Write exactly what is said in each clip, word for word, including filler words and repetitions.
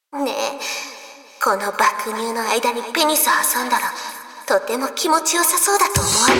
ねえ、この爆乳の間にペニス挟んだらとても気持ちよさそうだと思わない？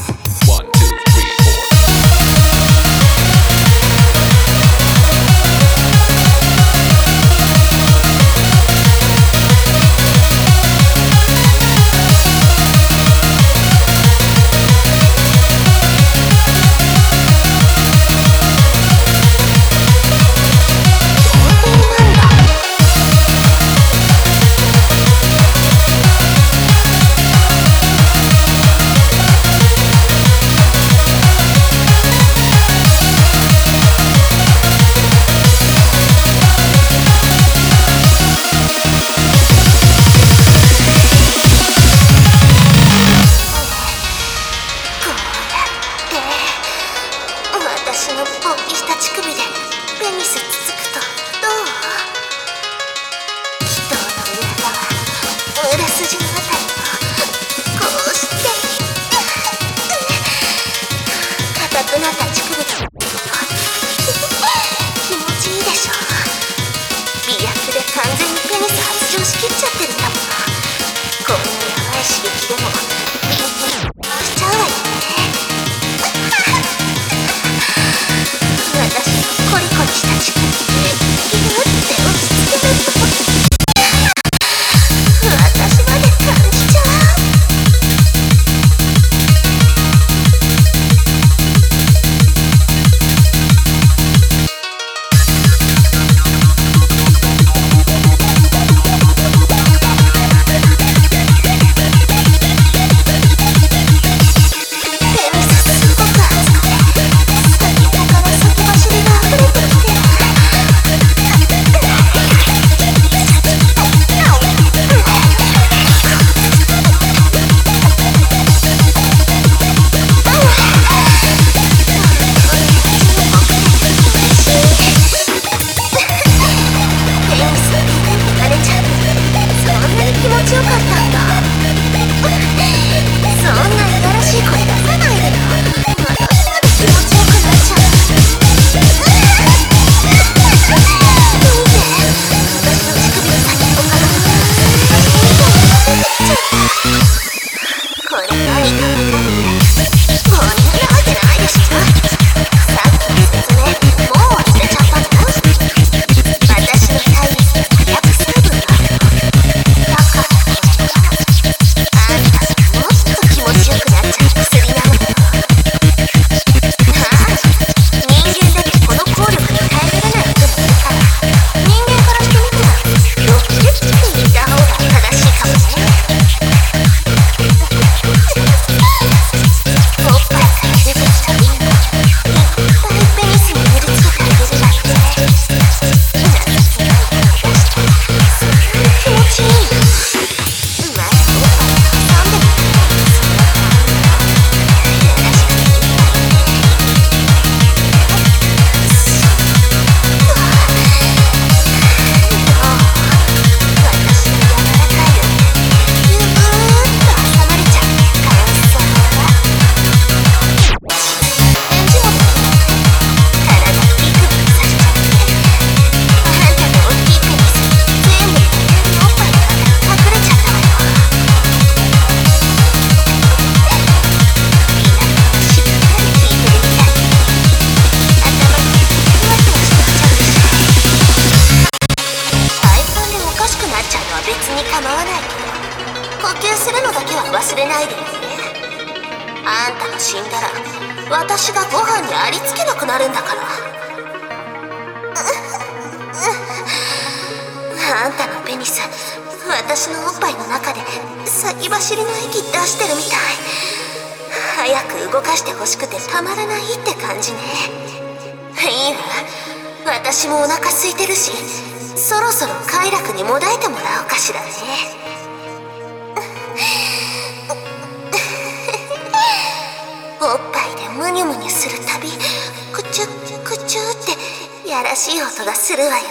私の勃起した乳首でペニスつつくとどう？気筒の裏側、裏筋のあたりをこうして硬くなった乳首が気持ちいいでしょ。媚薬で完全にペニス発情しきっちゃってるんだもん。こんなやばい刺激でもピンピンしちゃうわよね。私のコリコリした乳首にギューって押し付けると私まで感じちゃう。忘れないでね。あんたが死んだら私がご飯にありつけなくなるんだから。あんたのペニス、私のおっぱいの中で先走りの息出してるみたい。早く動かしてほしくてたまらないって感じね。いいわ、私もお腹空いてるし、そろそろ快楽にもだえてもらおうかしらね。おっぱいでムニュムニュするたび、クチュックチューってやらしい音がするわよ。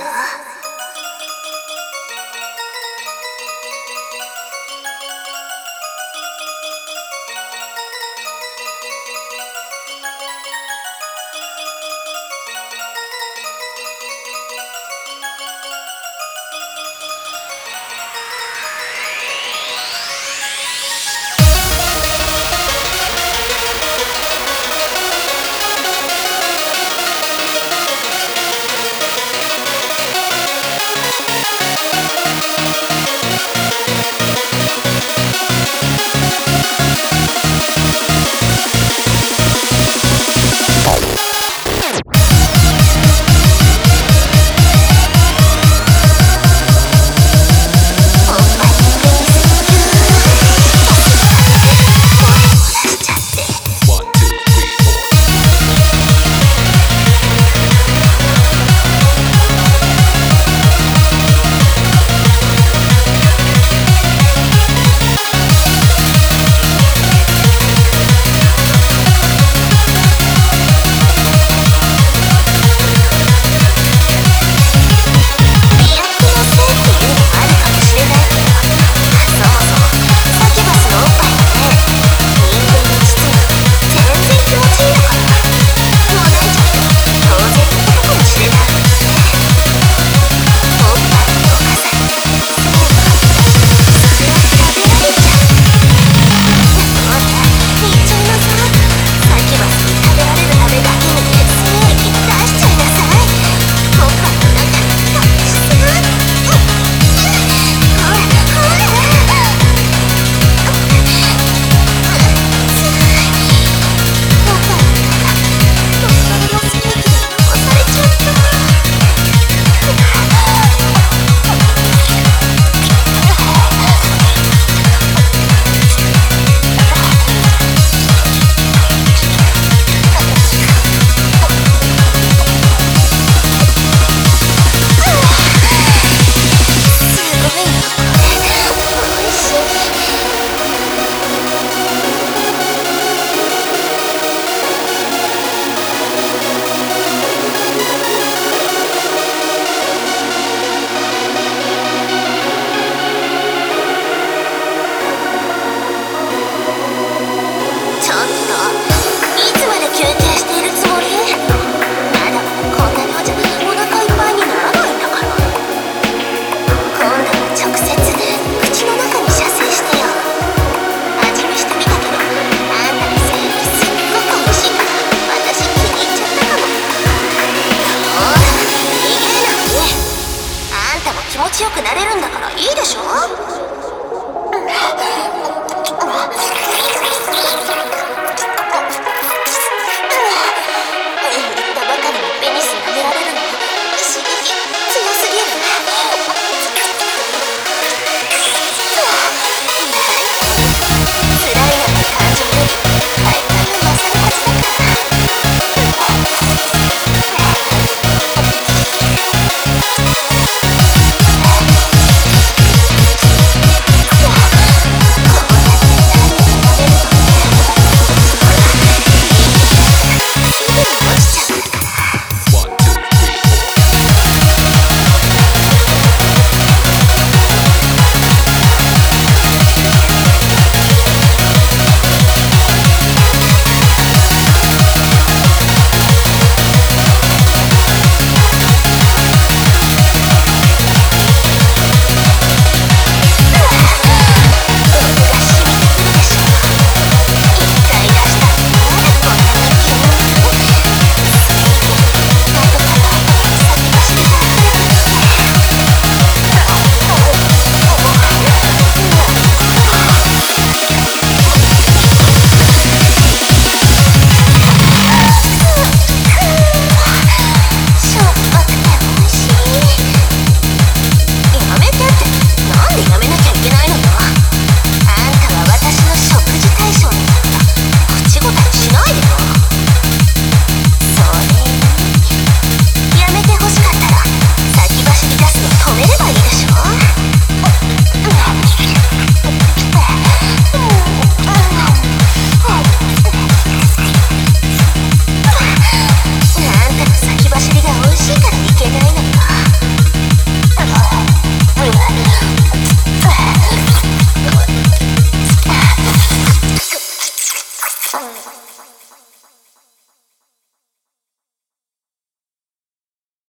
くなれるんだからいいでしょ。